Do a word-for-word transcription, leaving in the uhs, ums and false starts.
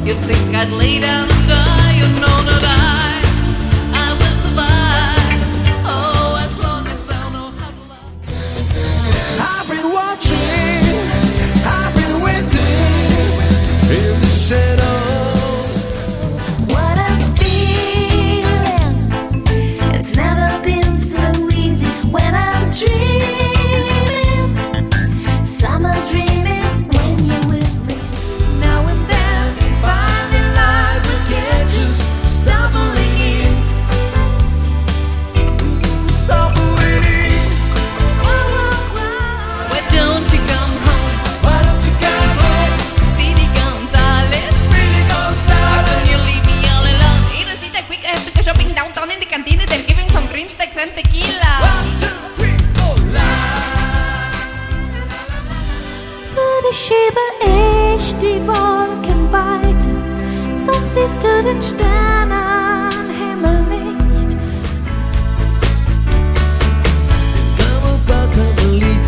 You think I'd lay down and die? You know that I, I will survive. Oh, as long as I know how to love. I've been watching, I've been waiting in the shadows. What a feeling! It's never been so easy when I'm dreaming. Summer dreaming when you're with me. Now and then, finding life with catches stumbling in. Stumbling in. Whoa, whoa, whoa. Why don't you come home? Why don't you come home? Speedy Gonzales. Speedy How Gonzales. come you leave me all alone? Eat a seat at quick, I have to go shopping downtown in the canteen. They're giving some green steaks and tequila. One, two, three, four, la. Würde ich über ich die Wolken weiter, sonst siehst du den Sternenhimmel nicht. Come on, come on, lead